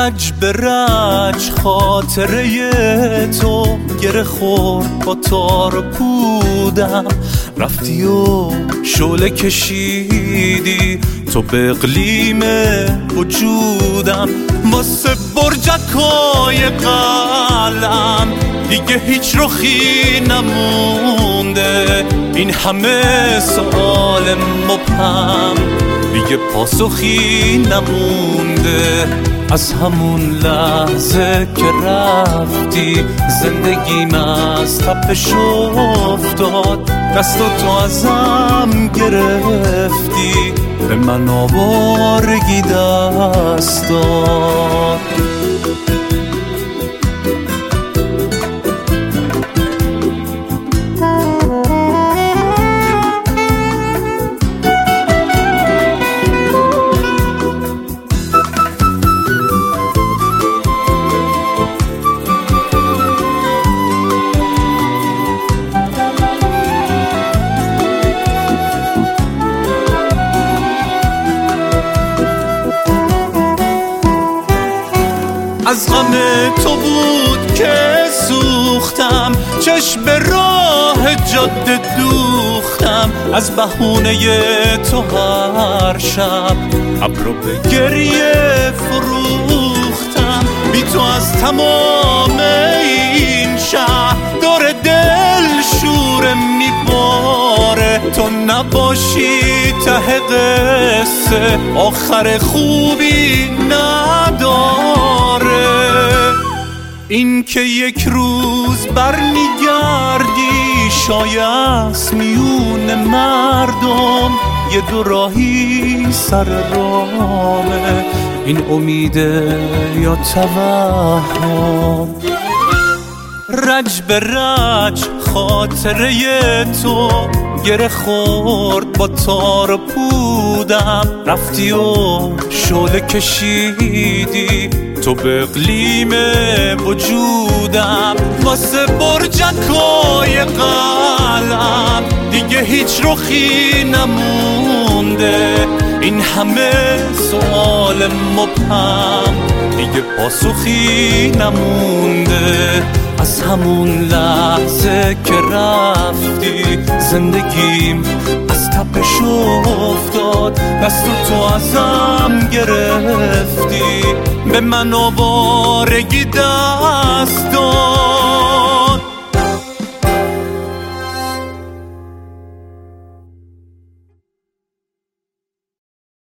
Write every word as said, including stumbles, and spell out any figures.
رج به رج خاطره تو گره خورد با تار و پودم، رفتی و شعله کشیدی تو به اقلیم وجودم. واسه برجکای قلم دیگه هیچ رخی نمونده، این همه سوال مبهم دیگه پاسخی نمونده. از همون لحظه که رفتی زندگیم از تپش افتاد، دست تو ازم گرفتی به من آوارگی دست داد. از غم تو بود که سوختم، چشم به راه جاده دوختم. از بهونه تو هر شب ابرو به گریه فروختم. بی تو از تمام این شهر دور دل شور میباره، تو نباشی ته قصه آخر خوبی نداره. این که یک روز برمیگردی شایست میون مردم، یه دو راهی سر رامه، این امیده یا توهم. رج به رج خاطره تو گره خورد با تار و پودم، رفتی و شعله کشیدی تو به اقلیم وجودم. واسه برجکای قلم دیگه هیچ رخی نمونده، این همه سوال مبهم دیگه پاسخی نمونده. از همون لحظه که رفتی زندگیم از تپش افتاد، دست تو ازم گرفتی به من آوارگی دست